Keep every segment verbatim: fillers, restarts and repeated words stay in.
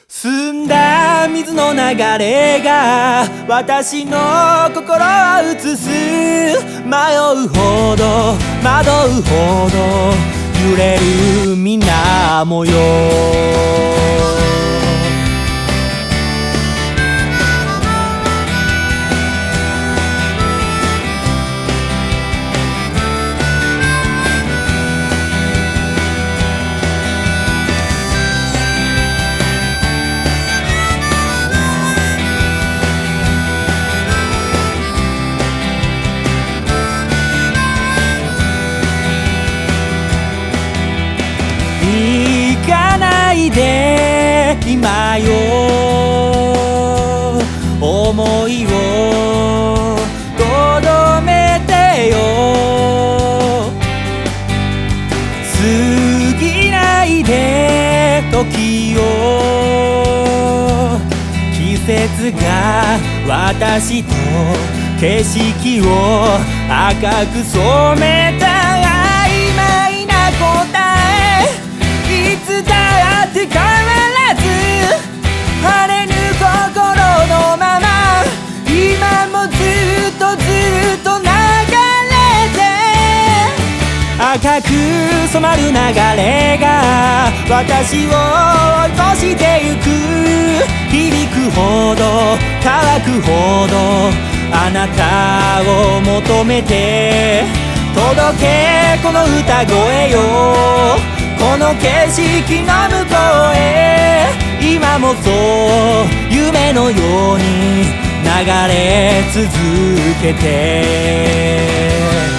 澄んだ水の流れが私の心を映す。迷うほど惑うほど揺れる水面よ。行かないで今よ思いをとどめてよ。過ぎないで時を季節が私と景色を赤く染めた曖昧な答えいつだって変わらず晴れぬ心のまま今もずっとずっと流れて赤く染まる流れが私を追い越してゆく。響くほど乾くほどあなたを求めて届けこの歌声よ。この景色の向こうへ今もそう夢のように流れ続けて。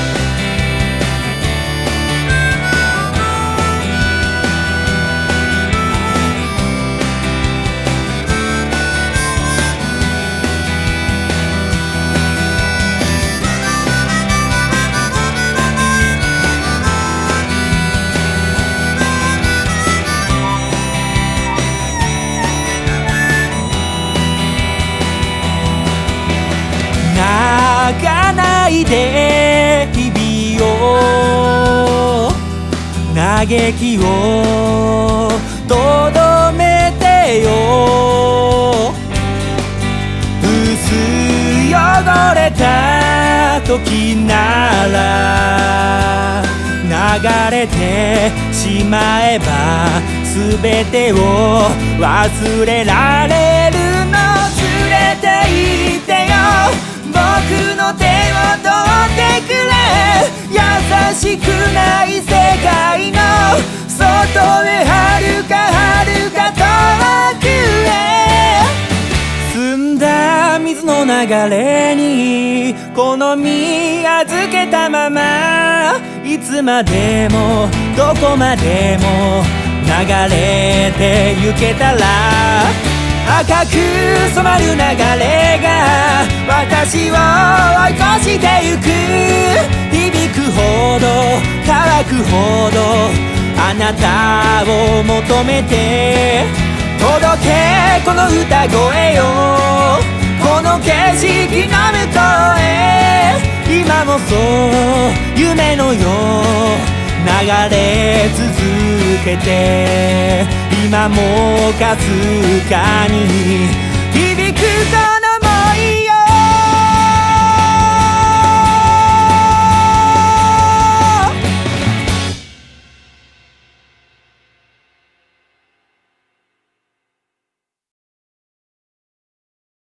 泣かないで日々を嘆きをとどめてよ。薄汚れた時なら流れてしまえば全てを忘れられるの。連れて行ってよ僕の手を取ってくれ。優しくない世界の外へ遥か遥か遠くへ。澄んだ水の流れに好み預けたままいつまでもどこまでも流れてゆけたら赤く染まる流れが私を追い越してゆく。響くほど乾くほどあなたを求めて届けこの歌声よ。この景色の向こうへ今もそう夢のよう流れ続けて今もかすかに響く声